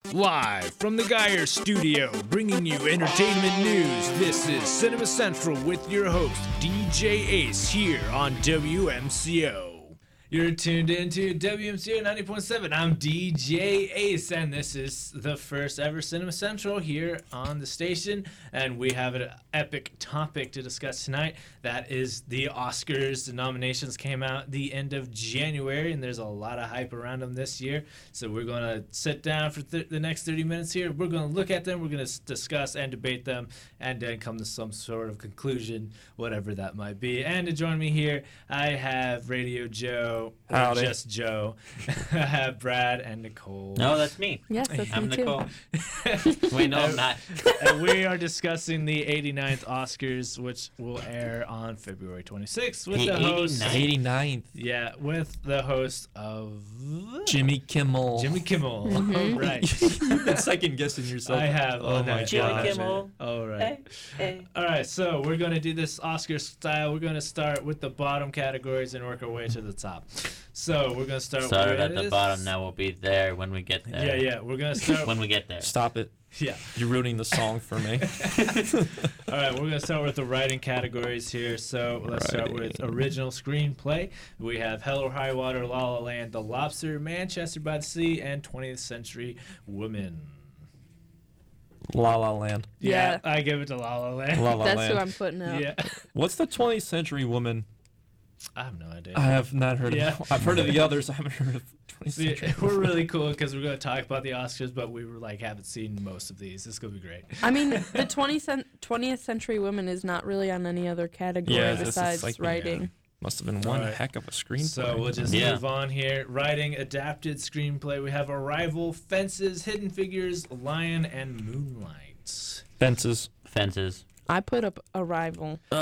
Live from the Geyer Studio, bringing you entertainment news, this is Cinema Central with your host, DJ Ace, here on WMCO. You're tuned into WMCO 90.7. I'm DJ Ace, and this is the first ever Cinema Central here on the station. And we have an epic topic to discuss tonight. That is the Oscars. The nominations came out the end of January, and there's a lot of hype around them this year. So we're going to sit down for the next 30 minutes here. We're going to look at them. We're going to discuss and debate them, and then come to some sort of conclusion, whatever that might be. And to join me here, I have Radio Joe. Or just Joe. I have Brad and Nicole. No, that's me. Yes, that's I'm me Nicole. too. Wait, no, I'm not. And we are discussing the 89th Oscars, which will air on February 26th with the host. 89th. Yeah, with the host of Jimmy Kimmel. Jimmy Kimmel. Mhm. All right. You've been second guessing yourself. I have. Oh my Jimmy gosh. Kimmel. All right. Hey. All right, so we're going to do this Oscar style. We're going to start with the bottom categories and work our way to the top. So we're going to start Started with at the bottom, now we'll be there when we get there. Yeah. We're going to start. When we get there. Stop it. Yeah. You're ruining the song for me. All right, we're going to start with the writing categories here. So let's start with original screenplay. We have Hell or High Water, La La Land, The Lobster, Manchester by the Sea, and 20th Century Woman. La La Land. Yeah. I give it to La La Land. La La That's Land. who I'm putting out. Yeah. What's the 20th Century Woman? I have no idea. I have not heard Yeah. of I've heard of the others. I haven't heard of 20th See, Century we're Woman. really cool because we're going to talk about the Oscars, but we haven't seen most of these. It's going to be great. I mean, the 20th Century Woman is not really on any other category Yeah, this is besides like- writing. Must have been one Alright. heck of a screenplay. So we'll just Yeah. move on here. Writing, adapted screenplay. We have Arrival, Fences, Hidden Figures, Lion, and Moonlight. Fences. Fences. I put up Arrival. Oh.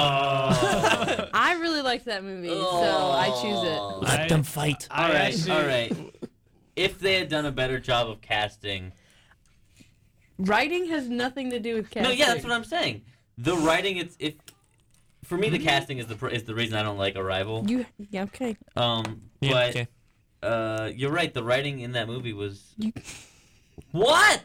I really liked that movie, so I choose it. Let I- them fight. I All right, actually- all right. If they had done a better job of casting. Writing has nothing to do with casting. No, yeah, that's what I'm saying. The writing, for me, the casting is the reason I don't like Arrival. Yeah, okay. Yeah, But okay. you're right. The writing in that movie was. You- What?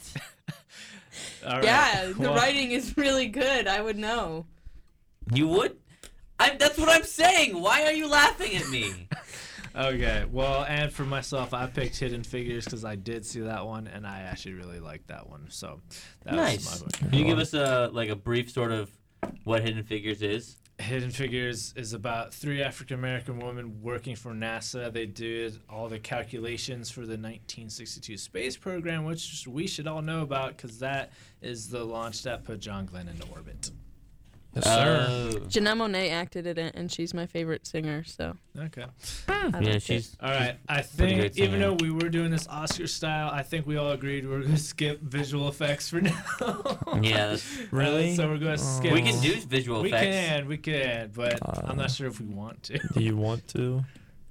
All right. Yeah, the Well, writing is really good. I would know. You would? That's what I'm saying. Why are you laughing at me? Okay, well, and for myself, I picked Hidden Figures because I did see that one, and I actually really liked that one. So that was Nice. my vote. Can you give us a brief sort of what Hidden Figures is? Hidden Figures is about 3 African American women working for NASA. They did all the calculations for the 1962 space program, which we should all know about because that is the launch that put John Glenn into orbit. Yes, sir. Oh. Janelle Monáe acted in it, and she's my favorite singer, so Okay. I Yeah, liked it. she's. All right. I pretty think great even singer. though we were doing this Oscar style, I think we all agreed we're going to skip visual effects for now. Yeah, that's, Really? So we're going to skip. we can do visual effects. We can, but I'm not sure if we want to. Do you want to?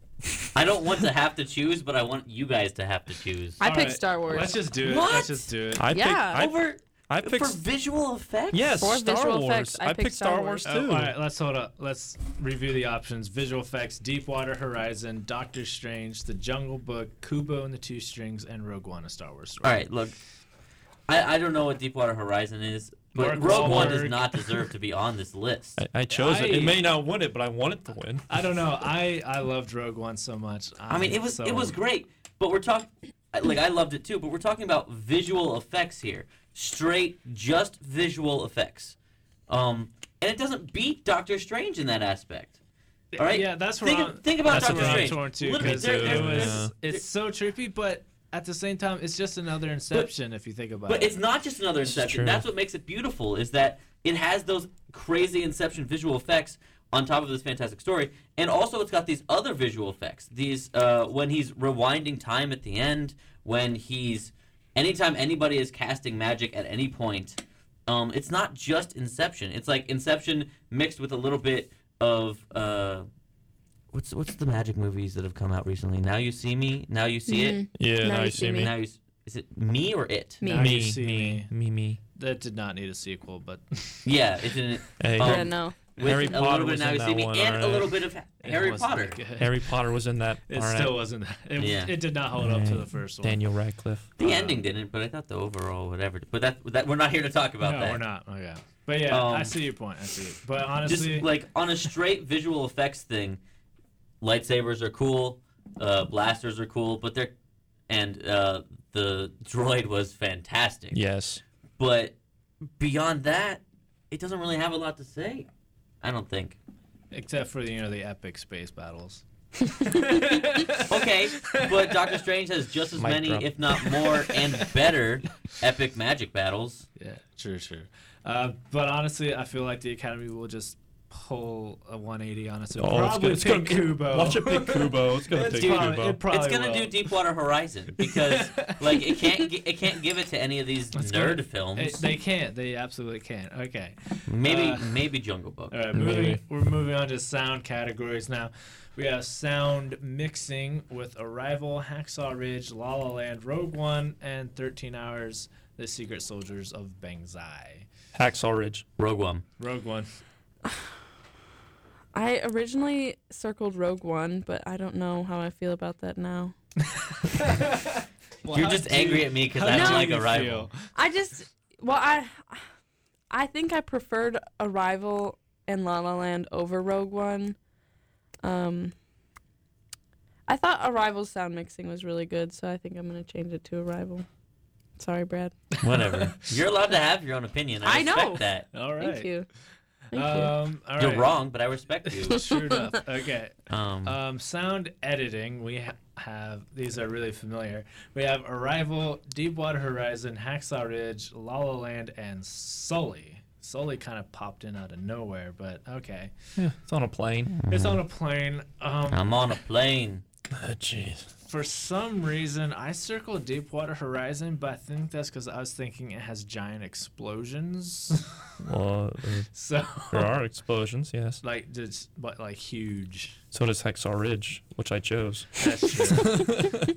I don't want to have to choose, but I want you guys to have to choose. I All picked right, Star Wars. Let's just do it. What? Let's just do it. Yeah. I picked. For visual effects? Yes, For Star visual Wars. effects, I picked Star Wars. too. All right, let's hold up. Let's review the options. Visual effects: Deepwater Horizon, Doctor Strange, The Jungle Book, Kubo and the Two Strings, and Rogue One: A Star Wars Story. All right, look. I don't know what Deepwater Horizon is, but Mark Rogue One does Wahlberg. not deserve to be on this list. I chose it. I- It may not win it, but I want it to win. I don't know. I loved Rogue One so much. I mean, it was great, but we're talking. Like, I loved it too, but we're talking about visual effects here. Straight, just visual effects. And it doesn't beat Doctor Strange in that aspect. All right? Yeah, that's where Think about that's Doctor where I'm Strange. torn too Literally, because there- it's so trippy, but at the same time, it's just another Inception if you think about But it. it's not just another Inception. true. That's what makes it beautiful, is that it has those crazy Inception visual effects on top of this fantastic story. And also it's got these other visual effects. These, when he's rewinding time at the end, when he's... Anytime anybody is casting magic at any point, it's not just Inception. It's like Inception mixed with a little bit of... What's the magic movies that have come out recently? Now You See Me? Now You See It? Yeah, Now now You you See see Me. me. Now you... Is it Me or It? Me. Now Me, You See me, me. That did not need a sequel, but Yeah, it didn't... Hey, Um, Yeah, no. with Harry a Potter little bit of was Now in You that See Me one, and a alright. little bit of Harry wasn't Potter. that good. Harry Potter was in that. It All right. still wasn't. It, Yeah. it did not hold up to the first one. Daniel Radcliffe. The ending didn't, but I thought the overall whatever. But that we're not here to talk about no, that. we're not. Okay. But yeah, I Um, see your point. I see it. But Just honestly, like on a straight visual effects thing, lightsabers are cool, blasters are cool, but they're the droid was fantastic. Yes. But beyond that, it doesn't really have a lot to say. I don't think. except for the epic space battles. Okay, but Doctor Strange has just as Mic many, drop. if not more, and better epic magic battles. Yeah, true. But honestly, I feel like the Academy will just pull a 180 on us. It'll probably pick Kubo. Watch it pick Kubo. It's gonna It's pick probably- Kubo. it probably It's gonna will. do Deepwater Horizon because like it can't give it to any of these It's nerd gonna- films. They can't. They absolutely can't. Okay. Maybe Jungle Book. All right, Maybe. we're moving on to sound categories now. We have sound mixing with Arrival, Hacksaw Ridge, La La Land, Rogue One, and 13 Hours, The Secret Soldiers of Bangzai. Hacksaw Ridge. Rogue One. Rogue One. I originally circled Rogue One, but I don't know how I feel about that now. You're just angry at me because I don't like Arrival. I think I preferred Arrival and La La Land over Rogue One. I thought Arrival's sound mixing was really good, so I think I'm gonna change it to Arrival. Sorry, Brad. Whatever. You're allowed to have your own opinion. I I respect know. that. All right. Thank you. Thank you. All right. You're wrong, but I respect you. Sure enough. Okay. Um, Sound editing, we have, these are really familiar. We have Arrival, Deepwater Horizon, Hacksaw Ridge, La La Land, and Sully. Sully kind of popped in out of nowhere, but okay. Yeah, it's on a plane. It's on a plane. I'm on a plane. Oh, jeez. For some reason, I circled Deepwater Horizon, but I think that's because I was thinking it has giant explosions. Well, So, there are explosions, yes. like, just, but like huge. So does Hacksaw Ridge, which I chose. That's true.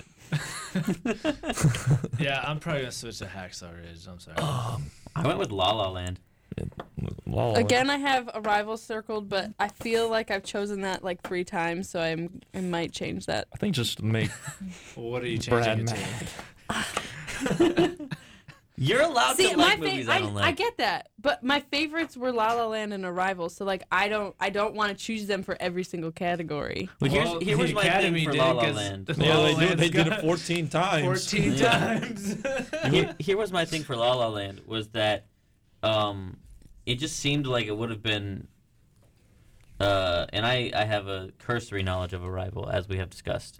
Yeah, I'm probably gonna switch to Hacksaw Ridge. I'm sorry. I went with La La Land. Lol. Again, I have Arrival circled, but I feel like I've chosen that like 3 times, so I might change that. I think just to make Well, what are you Brad changing it mad. to? You're allowed See, to like movies I don't like. I get that, but my favorites were La La Land and Arrival, so like I don't want to choose them for every single category. Well, Well, here was the my Academy thing for did, La La 'cause Land. La Yeah, La they Land's did it got 14 times. 14 Yeah. times. Here was my thing for La La Land was that it just seemed like it would have been and I have a cursory knowledge of Arrival, as we have discussed.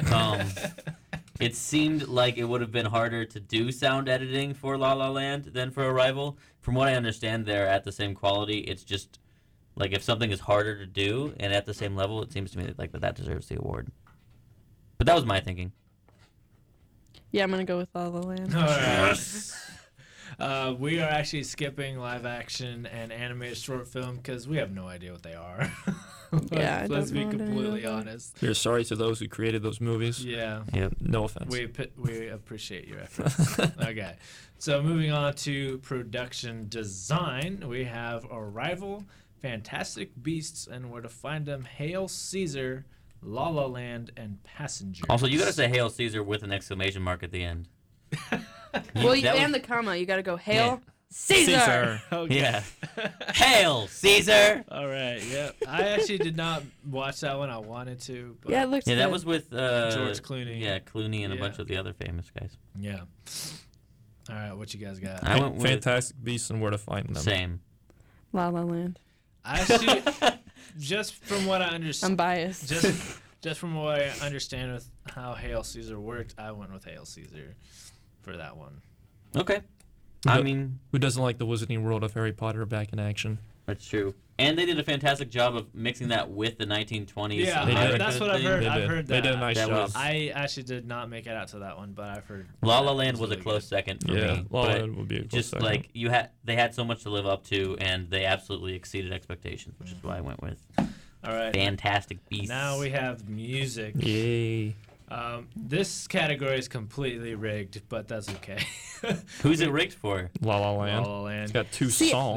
It seemed like it would have been harder to do sound editing for La La Land than for Arrival. From what I understand, they're at the same quality. It's just like if something is harder to do and at the same level, it seems to me like that deserves the award. But that was my thinking. Yeah, I'm gonna go with La La Land. All right. We are actually skipping live action and animated short film because we have no idea what they are. Yeah, I Let's don't be know what any of completely those are. honest. We're sorry to those who created those movies. Yeah. Yep. No offense. We appreciate your efforts. Okay. So moving on to production design, we have Arrival, Fantastic Beasts and Where to Find Them, Hail Caesar, La La Land, and Passengers. Also, you gotta say Hail Caesar with an exclamation mark at the end. Well, you that was- and the comma. You gotta go Hail Caesar. Caesar. Okay. Yeah. Hail Caesar! All right. Yep. I actually did not watch that one. I wanted to. But Yeah, it looks Yeah, that good. was with George Clooney. Yeah, Clooney and a Yeah. bunch of the other famous guys. Yeah. All right. What you guys got? I went with Fantastic Beasts and Where to Find Them. same. La La Land. I actually, just from what I I'm understand, biased. just from what I understand with how Hail Caesar worked, I went with Hail Caesar for that one. Okay. Who I do- mean, Who doesn't like the Wizarding World of Harry Potter back in action? that's true. And they did a fantastic job of mixing that with the 1920s. Yeah, They did. that's what I've heard. They I've did. heard They that. did a nice That job. was- I actually did not make it out to that one, but I've heard. La La that Land was a really close good. second for Yeah, me. La La but Land would be a close just second. like they had so much to live up to, and they absolutely exceeded expectations, which is why I went with All right. Fantastic Beasts. Now we have music. Yay. This category is completely rigged, but that's okay. Who's it rigged for? La La La Land. La Land. It's got 2 See- songs.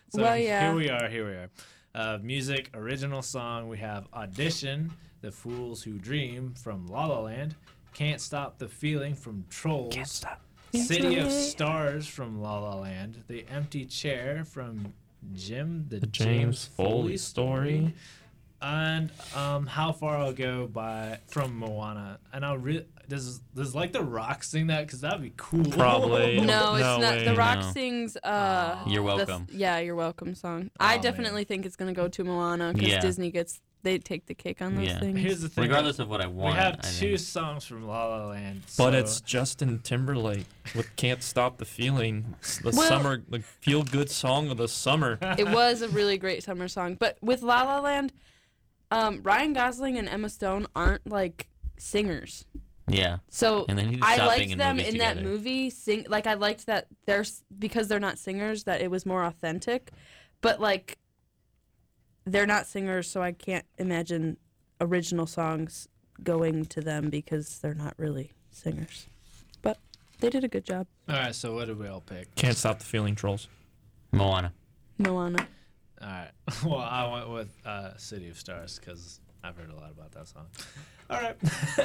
So Well, yeah. Here we are. Music, original song. We have Audition, The Fools Who Dream from La La Land. Can't Stop the Feeling from Trolls. Can't stop. City of Stars from La La Land. The Empty Chair from the James Foley Story. And How Far I'll Go from Moana. And I'll does like The Rock sing that? Because that'd be cool. Probably. No, it's No not. way. The Rock No. sings. You're Welcome. You're welcome song. I man. definitely think it's gonna go to Moana because Yeah. Disney they take the cake on those Yeah. things. Here's the thing. Regardless of what I we want, have I two think. songs from La La Land. But so- it's Justin Timberlake with "Can't Stop the Feeling," the Well- summer, the feel-good song of the summer. It was a really great summer song, but with La La Land, Ryan Gosling and Emma Stone aren't like singers. Yeah. So And they need to I stop being liked in them movies in that together. movie. I liked that because they're not singers, that it was more authentic. But like, they're not singers, so I can't imagine original songs going to them because they're not really singers. But they did a good job. All right, so what did we all pick? Can't Stop the Feeling, Trolls. Moana. Moana. All right. Well, I went with City of Stars because I've heard a lot about that song. All right.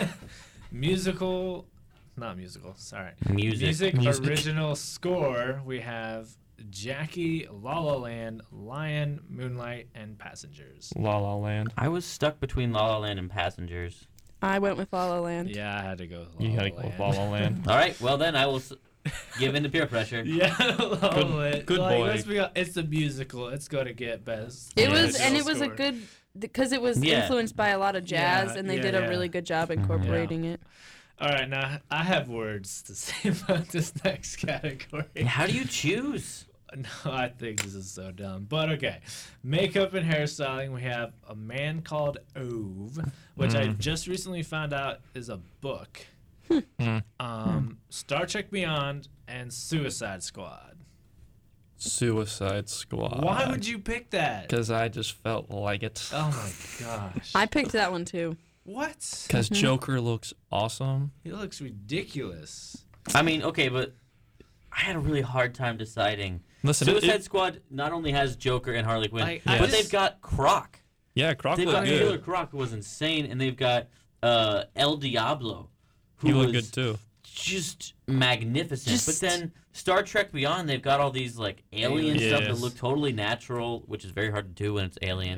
Not musical, sorry. Music. Music. Original score, we have Jackie, La La Land, Lion, Moonlight, and Passengers. La La Land. I was stuck between La La Land and Passengers. I went with La La Land. Yeah, I had to go with You La gotta La go with Land. La La Land. All right, well then I will give in to peer pressure. Yeah, La La Land. good Like, boy. let's be honest, it's a musical. It's going to get best. It Yeah, was, and it was a score. good, because it was Yeah. influenced by a lot of jazz, Yeah, and they yeah, did yeah. a really good job incorporating it. All right, now I have words to say about this next category. How do you choose? No, I think this is so dumb. But okay. Makeup and hairstyling, we have A Man Called Ove, which I just recently found out is a book. Star Trek Beyond and Suicide Squad. Suicide Squad. Why would you pick that? Because I just felt like it. Oh my gosh. I picked that one too. What? Because Joker looks awesome. He looks ridiculous. I mean, okay, but I had a really hard time deciding. Listen, Suicide Squad not only has Joker and Harley Quinn, Like, but I they've just- got Croc. yeah, Croc They've looked got Killer good. Croc, who was insane, and they've got El Diablo, who He looked was good too. just magnificent. Just- But then Star Trek Beyond, they've got all these like alien stuff that Yes. look totally natural, which is very hard to do when it's alien.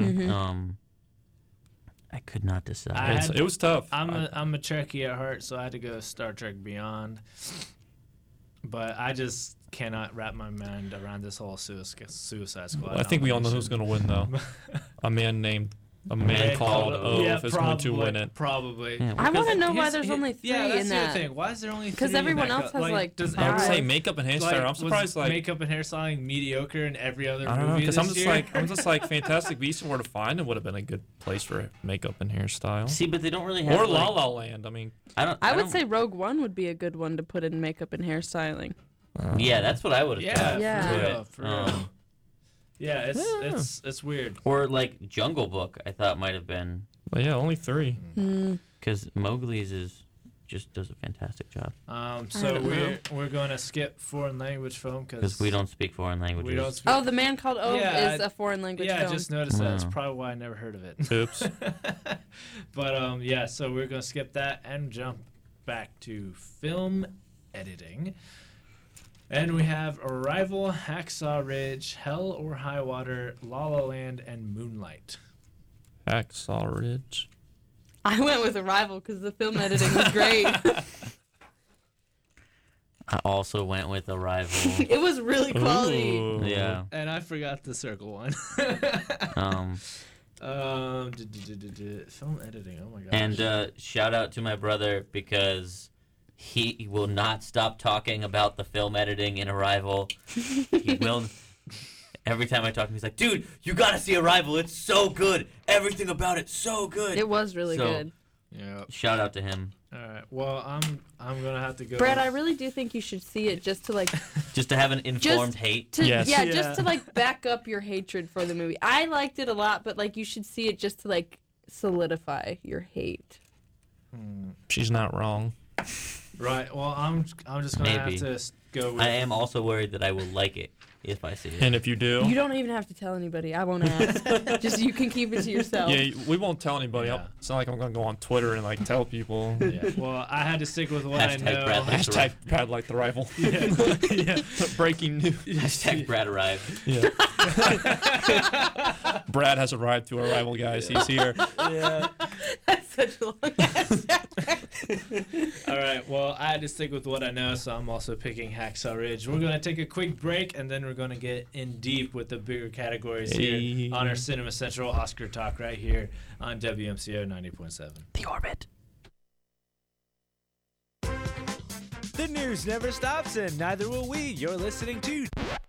I could not decide. I had- It was tough. I'm a Trekkie at heart, so I had to go Star Trek Beyond. But I just cannot wrap my mind around this whole Suicide Squad. I think we all know who's nomination. going to win, though. A man called Ove Yeah, is going to win it. Probably. Yeah, I want to because know why Here's- there's only 3 yeah, that's in the that. other thing. Why is there only 3? Because everyone Becca? else has, like, does I would say Five. makeup and hairstyle. like, I'm was surprised, like, makeup and hairstyling mediocre in every other I don't know, movie because this year? I'm just like Fantastic Beasts and Where to Find It would have been a good place for makeup and hairstyle. See, but they don't really have. Or like, La La Land. I mean, I would don't- say Rogue One would be a good one to put in makeup and hairstyling. Yeah, that's what I would have Yeah, thought. Yeah. for Put real, it. for real. Yeah, it's weird. Or like Jungle Book, I thought might have been but yeah, only 3. because Mowgli's just does a fantastic job So don't we're going to skip foreign language film because we don't speak foreign languages. we don't speak. Oh, The Man Called Ove Yeah, is a foreign language Yeah, I film. just noticed that. That's Wow. probably why I never heard of it. Oops. But yeah, so we're gonna skip that and jump back to film editing. And we have Arrival, Hacksaw Ridge, Hell or High Water, La La Land, and Moonlight. Hacksaw Ridge. I went with Arrival because the film editing was great. I also went with Arrival. It was really quality. Ooh. Yeah. And I forgot the circle one. Um, Film editing. Oh my gosh. and shout out to my brother because he will not stop talking about the film editing in Arrival. He will. Every time I talk to him, he's like, "Dude, you gotta see Arrival. It's so good. Everything about it's so good." It was really So- good. Yeah. Shout out to him All right. Well, I'm gonna have to go. Brad, I really do think you should see it just to like just to have an informed hate. Yes. yeah, Yeah. just to like back up your hatred for the movie. I liked it a lot, but like you should see it just to like solidify your hate. She's not wrong. Right. Well, I'm just gonna Maybe. have to go with. I am also worried that I will like it if I see it. And if you do, You don't even have to tell anybody. I won't ask. Just you can keep it to yourself. yeah, we won't tell anybody. Yeah. It's not like I'm gonna go on Twitter and like tell people. Yeah. Well, I had to stick with what I Hashtag know. Brad likes the Hashtag Brad like the rival. Yeah. Breaking news. Hashtag Brad arrived. Yeah. Brad has arrived to our rival, guys. He's here. Yeah. That's such a long ass. All right. Well, I had to stick with what I know, so I'm also picking Hacksaw Ridge. We're gonna take a quick break, and then we're gonna get in deep with the bigger categories Hey. here on our Cinema Central Oscar Talk right here on WMCO 90.7. The Orbit. The news never stops, and neither will we. You're listening to.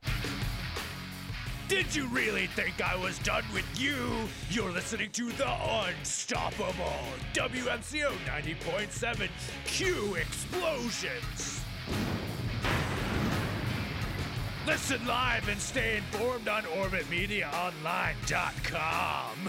Did you really think I was done with you? You're listening to the unstoppable WMCO 90.7 Q Explosions. Listen live and stay informed on OrbitMediaOnline.com.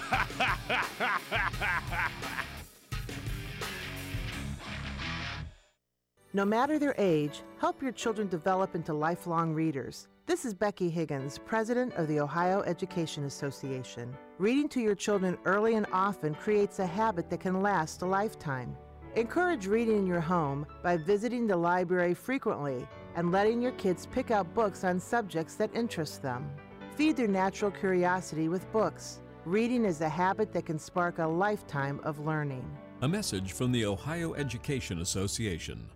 No matter their age, help your children develop into lifelong readers. This is Becky Higgins, President of the Ohio Education Association. Reading to your children early and often creates a habit that can last a lifetime. Encourage reading in your home by visiting the library frequently and letting your kids pick out books on subjects that interest them. Feed their natural curiosity with books. Reading is a habit that can spark a lifetime of learning. A message from the Ohio Education Association.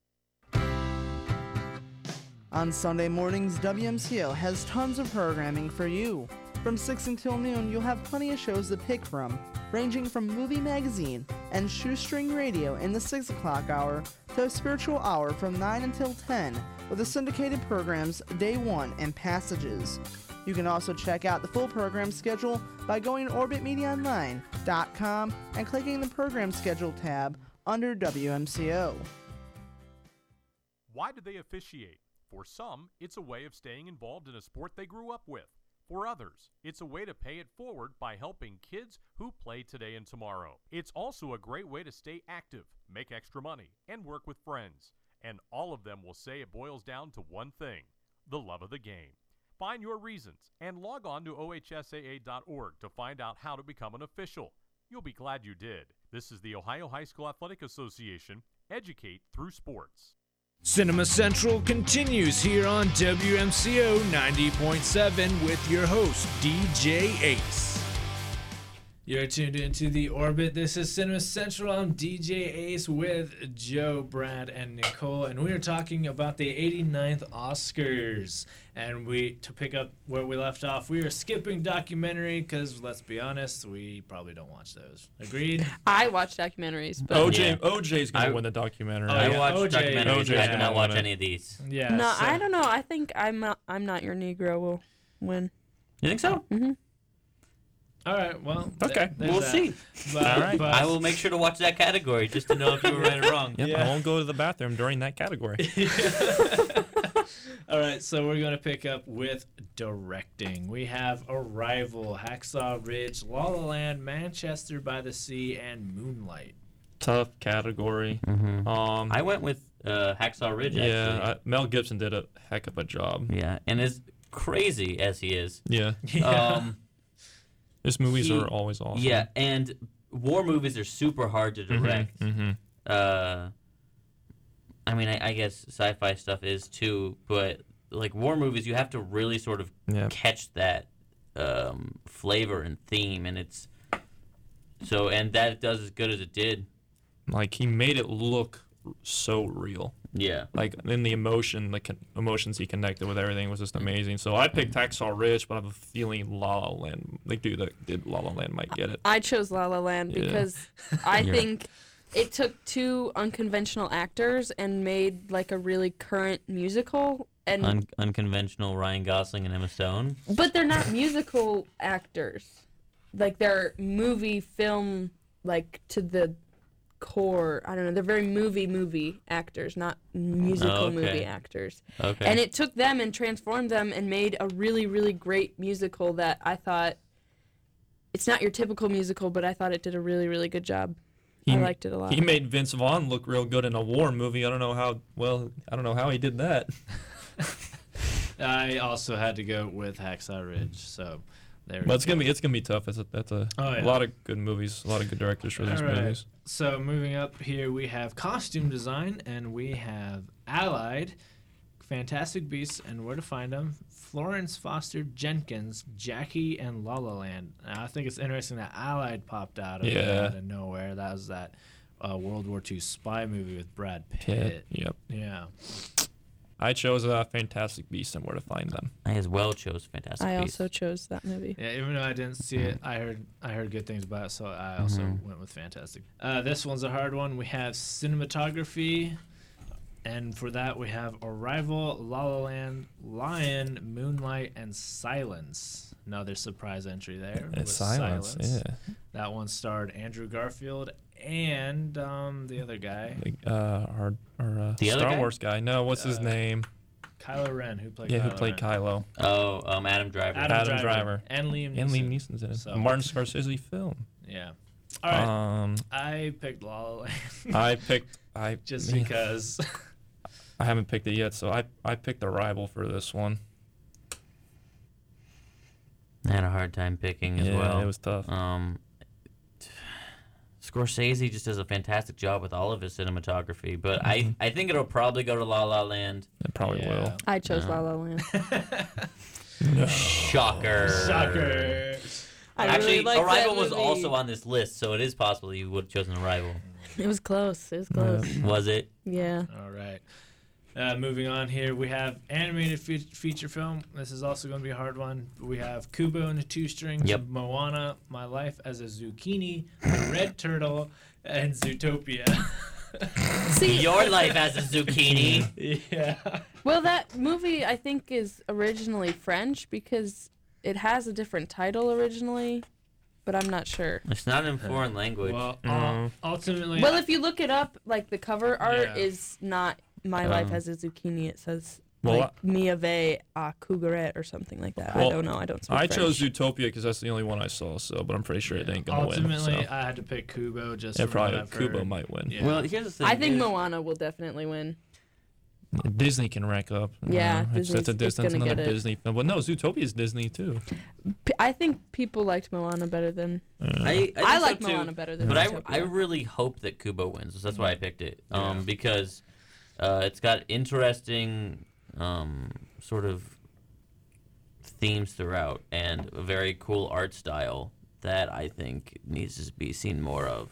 On Sunday mornings, WMCO has tons of programming for you. From 6 until noon, you'll have plenty of shows to pick from, ranging from Movie Magazine and Shoestring Radio in the 6 o'clock hour to a spiritual hour from 9 until 10 with the syndicated programs Day 1 and Passages. You can also check out the full program schedule by going to OrbitMediaOnline.com and clicking the Program Schedule tab under WMCO. Why do they officiate? For some, it's a way of staying involved in a sport they grew up with. For others, it's a way to pay it forward by helping kids who play today and tomorrow. It's also a great way to stay active, make extra money, and work with friends. And all of them will say it boils down to one thing: the love of the game. Find your reasons and log on to ohsaa.org to find out how to become an official. You'll be glad you did. This is the Ohio High School Athletic Association. Educate through sports. Cinema Central continues here on WMCO 90.7 with your host, DJ Ace. You're tuned into The Orbit. This is Cinema Central. I'm DJ Ace with Joe, Brad, and Nicole, and we are talking about the 89th Oscars. And to pick up where we left off, we are skipping documentary because, let's be honest, we probably don't watch those. Agreed? I watch documentaries, but OJ's gonna win the documentary. Oh, I yeah, watched OJ documentaries. OJ I is did gonna not watch win it. any of these. Yeah. no, so- I don't know. I think I'm Not Your Negro will win. You think so? All right, well. Okay. there's We'll that. see. But, All right. but- I will make sure to watch that category just to know if you were right or wrong. Yep, Yeah. I won't go to the bathroom during that category. All right, so we're going to pick up with directing. We have Arrival, Hacksaw Ridge, La La Land, Manchester by the Sea, and Moonlight. Tough category. I went with Hacksaw Ridge, actually. Yeah, Mel Gibson did a heck of a job. Yeah, and as crazy as he is, Yeah, his movies are always awesome. yeah, and war movies are super hard to direct. I mean, I guess sci-fi stuff is too, but like war movies, you have to really sort of Yeah. catch that flavor and theme, and it's so, and that it does as good as it did. Like he made it look so real. Yeah. Like in the emotion, emotions he connected with everything was just amazing. So I picked Hacksaw Ridge, but I have a feeling La La Land, the dude that did La La Land might get it. I chose La La Land Yeah. because I think it took two unconventional actors and made like a really current musical. And Unconventional Ryan Gosling and Emma Stone. but they're not musical actors. Like they're movie film like to the core. I don't know. They're very movie musical not musical okay. movie actors. Okay. And it took them and transformed them and made a really, really great musical that I thought, it's not your typical musical, but I thought it did a really, really good job. I liked it a lot. He made Vince Vaughn look real good in a war movie. I don't know how he did that. I also had to go with Hacksaw Ridge, so there. But it's gonna be tough. That's a lot of good movies, a lot of good directors for these movies. So moving up here, we have costume design, and we have Allied, Fantastic Beasts and Where to Find Them, Florence Foster Jenkins, Jackie, and La La Land. Now, I think it's interesting that Allied popped out of nowhere. That was that World War II spy movie with Brad Pitt. Yep. Yeah. I chose Fantastic Beasts and Where to Find Them. I as well chose Fantastic Beasts. I also chose that movie. Yeah, even though I didn't see it, I heard good things about it, so I also went with Fantastic. This one's a hard one. We have cinematography. And for that, we have Arrival, La La Land, Lion, Moonlight, and Silence. Another surprise entry there. It's Silence, yeah. That one starred Andrew Garfield and the other guy. The Star other guy? Wars guy. No, what's his name? Kylo Ren, who played Who played Kylo. Oh, Adam Driver. Adam Driver. And Liam Neeson. And Liam Neeson's in it. So- A Martin Scorsese film. Yeah. All right. I picked La La Land. Just because. I haven't picked it yet, so I picked Arrival for this one. I had a hard time picking as well. Yeah, it was tough. Scorsese just does a fantastic job with all of his cinematography, but I think it'll probably go to La La Land. It probably will. I chose La La Land. Shocker. Actually, Arrival was also on this list, so it is possible you would have chosen Arrival. It was close. Was it? Yeah. All right. Moving on here, we have animated feature film. This is also going to be a hard one. We have Kubo and the Two Strings, Moana, My Life as a Zucchini, The Red Turtle, and Zootopia. See, Your Life as a Zucchini. Yeah. Well, that movie I think is originally French because it has a different title originally, but I'm not sure. It's not in foreign language. Well, ultimately. Well, if you look it up, like the cover art Yeah. is not My Life as a Zucchini. It says Well, like Mia Ve a Cougaret or something like that. Well, I don't know. I don't speak I French. chose Zootopia because that's the only one I saw. But I'm pretty sure it ain't gonna win. Ultimately, So. I had to pick Kubo just Yeah, from probably what I've Kubo heard. might win. Yeah. Well, here's the thing. I think Moana will definitely win. Disney can rank up. Yeah, that's Disney's gonna another get it. Disney film. But no, Zootopia is Disney too. I think people liked Moana better than. I I think like so too, Moana better than but Zootopia. I really hope that Kubo wins. So that's why I picked it. Yeah. Because it's got interesting sort of themes throughout and a very cool art style that I think needs to be seen more of.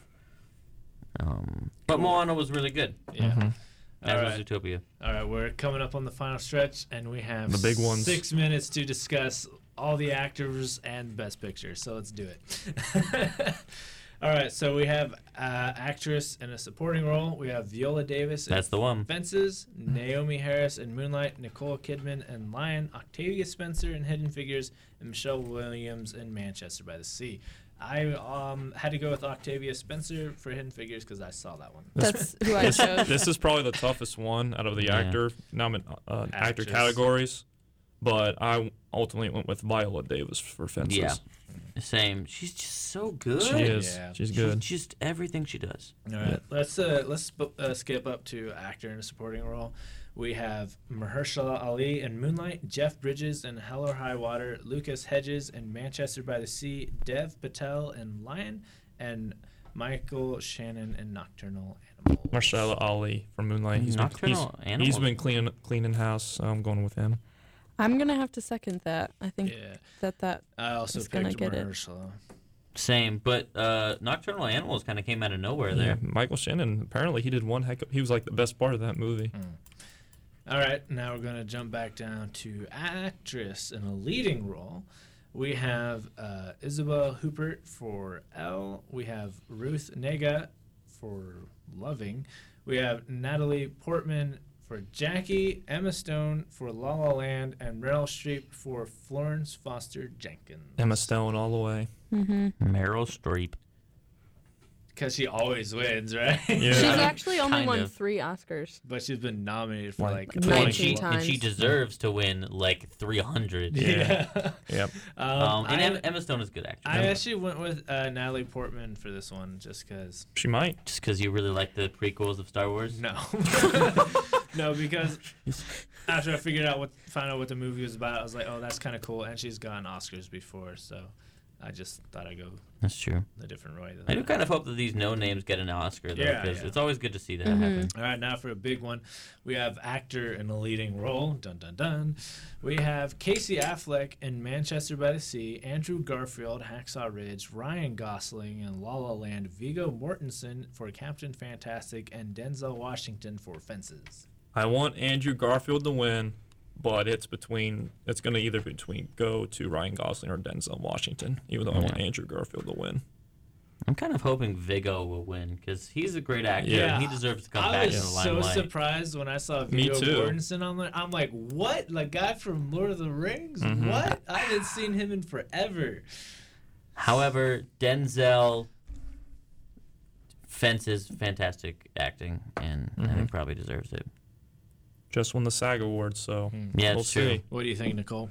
But Moana was really good. Yeah. As All was right. Zootopia. All right, we're coming up on the final stretch, and we have The big ones. 6 minutes to discuss all the actors and Best Picture. So let's do it. All right, so we have actress in a supporting role. We have Viola Davis. That's the one. Fences, Naomi Harris in Moonlight, Nicole Kidman in Lion, Octavia Spencer in Hidden Figures, and Michelle Williams in Manchester by the Sea. I had to go with Octavia Spencer for Hidden Figures because I saw that one. That's who I chose. This is probably the toughest one out of the Yeah. actor Actress. categories, but I ultimately went with Viola Davis for Fences. Yeah. Same. She's just so good. She is. Yeah. She's good. Just everything she does. All right, let's skip up to actor in a supporting role. We have Mahershala Ali in Moonlight, Jeff Bridges in Hell or High Water, Lucas Hedges in Manchester by the Sea, Dev Patel in Lion, and Michael Shannon in Nocturnal Animals. Mahershala Ali from Moonlight. Nocturnal Animals. He's been cleaning house, so I'm going with him. I'm gonna have to second that. I think Yeah, that I also He's gonna picked get it. Mahershala. Same, but Nocturnal Animals kind of came out of nowhere there. Michael Shannon, apparently he did one he was like the best part of that movie. All right, now we're going to jump back down to actress in a leading role. We have Isabel Huppert for Elle. We have Ruth Negga for Loving. We have Natalie Portman for Jackie, Emma Stone for La La Land, and Meryl Streep for Florence Foster Jenkins. Emma Stone all the way. Meryl Streep. Because she always wins, right? Yeah. She's actually only Kind won of. 3 Oscars. But she's been nominated for Like like 19 and she times. deserves to win like 300. Yeah. Yep. And Emma Stone is a good actress. I actually went with Natalie Portman for this one just because. She might. Just because you really like the prequels of Star Wars. No. No, because after I found out what the movie was about, I was like, oh, that's kind of cool. And she's gotten Oscars before, so I just thought I'd go That's true. a different way. I do kind of hope that these no names get an Oscar though, Yeah, because yeah. it's always good to see that happen. All right, now for a big one. We have actor in a leading role. Dun, dun, dun. We have Casey Affleck in Manchester by the Sea, Andrew Garfield, Hacksaw Ridge, Ryan Gosling in La La Land, Viggo Mortensen for Captain Fantastic, and Denzel Washington for Fences. I want Andrew Garfield to win, but it's going to either go to Ryan Gosling or Denzel Washington, even though I want Andrew Garfield to win. I'm kind of hoping Viggo will win because he's a great actor Yeah. and he deserves to come I back in was the so limelight. surprised when I saw Me Viggo too. Mortensen on there. I'm like, what? Like, guy from Lord of the Rings? Mhm. What? I haven't seen him in forever. However, Denzel Fences fantastic acting, and I think probably deserves it. Just won the SAG Awards, so Yeah, we'll it's true. see. What do you think, Nicole?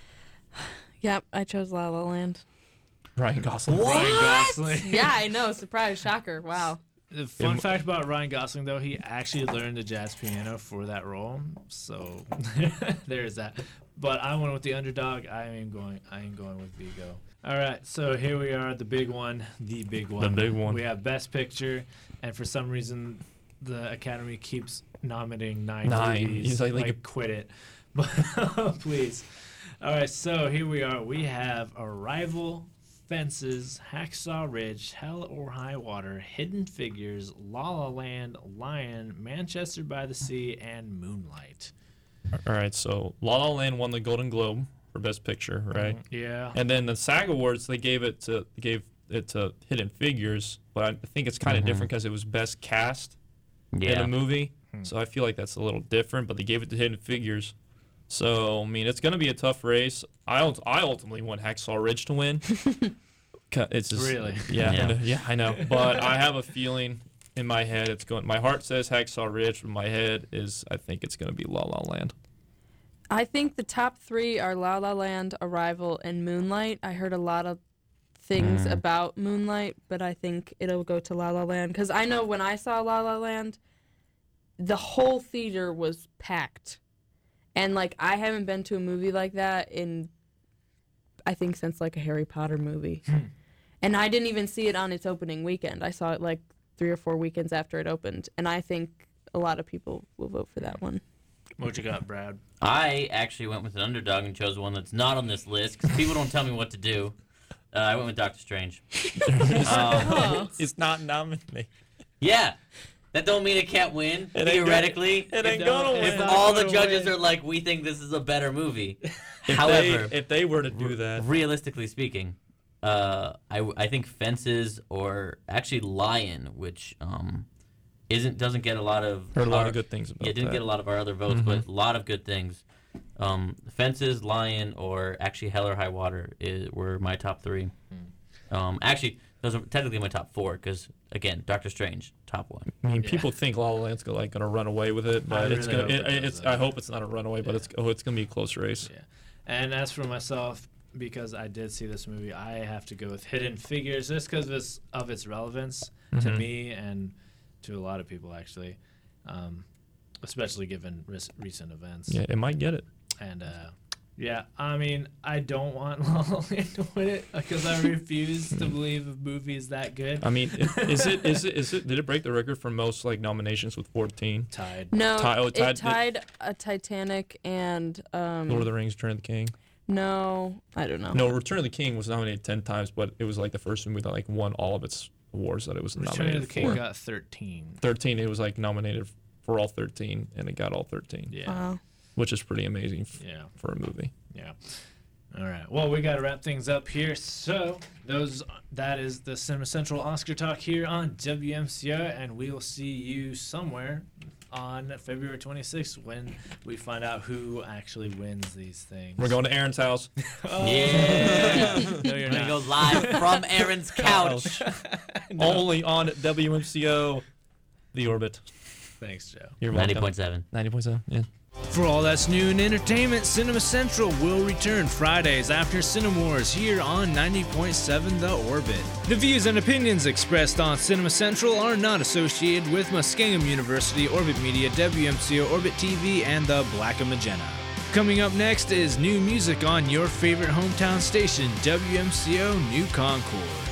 Yep, I chose La La Land. Ryan Gosling. Ryan Gosling. Yeah, I know. Surprise, shocker. Wow. The fun fact about Ryan Gosling, though, he actually learned the jazz piano for that role. So there's that. But I went with the underdog. I am going with Viggo. All right, so here we are, the big one. The big one. We have Best Picture, and for some reason, the Academy keeps nominating 9 movies. He's like quit it. But please. All right, so here we are. We have Arrival, Fences, Hacksaw Ridge, Hell or High Water, Hidden Figures, La La Land, Lion, Manchester by the Sea, and Moonlight. All right, so La La Land won the Golden Globe for Best Picture, right? Yeah. And then the SAG Awards, they gave it to Hidden Figures, but I think it's kind of different because it was Best Cast in Yeah. a movie. So I feel like that's a little different, but they gave it to Hidden Figures. So, I mean, it's going to be a tough race. I ultimately want Hacksaw Ridge to win. It's just, Really? Yeah, I know. But I have a feeling in my head my heart says Hacksaw Ridge, but my head I think it's going to be La La Land. I think the top 3 are La La Land, Arrival, and Moonlight. I heard a lot of things about Moonlight, but I think it'll go to La La Land. Because I know when I saw La La Land, the whole theater was packed. And, like, I haven't been to a movie like that I think, since, like, a Harry Potter movie. And I didn't even see it on its opening weekend. I saw it, like, 3 or 4 weekends after it opened. And I think a lot of people will vote for that one. What you got, Brad? I actually went with an underdog and chose one that's not on this list because people don't tell me what to do. I went with Doctor Strange. It's not nominated. Yeah. That don't mean it can't win, It ain't theoretically. It ain't gonna If win. all the judges are like, we think this is a better movie. If However, they were to do that, realistically speaking, I think Fences or actually Lion, which doesn't get a lot of heard a lot of good things about it didn't that. get a lot of our other votes, but a lot of good things. Fences, Lion, or actually Hell or High Water were my top 3. Actually, those are technically my top 4 because again, Doctor Strange, top 1. I mean, people think La La Land's going to run away with it, but it's really gonna. hope it does, I hope it's not a runaway, but it's going to be a close race. Yeah. And as for myself, because I did see this movie, I have to go with Hidden Figures just because of its relevance to me and to a lot of people, actually, especially given recent events. Yeah, it might get it. And yeah, I mean, I don't want La La Land to win it because I refuse to believe a movie is that good. I mean, is it? Did it break the record for most nominations with 14? Tied. No, It it tied a Titanic and Lord of the Rings, Return of the King. No, I don't know. No, Return of the King was nominated 10 times, but it was the first movie that won all of its awards that it was Return nominated of the King for. got 13. 13, it was nominated for all 13, and it got all 13. Yeah. Wow. Which is pretty amazing Yeah. for a movie. Yeah. All right. Well, we got to wrap things up here. So that is the Cinema Central Oscar Talk here on WMCO, and we will see you somewhere on February 26th when we find out who actually wins these things. We're going to Aaron's house. Yeah. No, you're We're gonna not. go live from Aaron's couch. Only on WMCO, The Orbit. Thanks, Joe. You're welcome. 90.7. 90.7, yeah. For all that's new in entertainment, Cinema Central will return Fridays after Cinemores here on 90.7 The Orbit. The views and opinions expressed on Cinema Central are not associated with Muskingum University, Orbit Media, WMCO, Orbit TV, and the Black and Magenta. Coming up next is new music on your favorite hometown station, WMCO New Concord.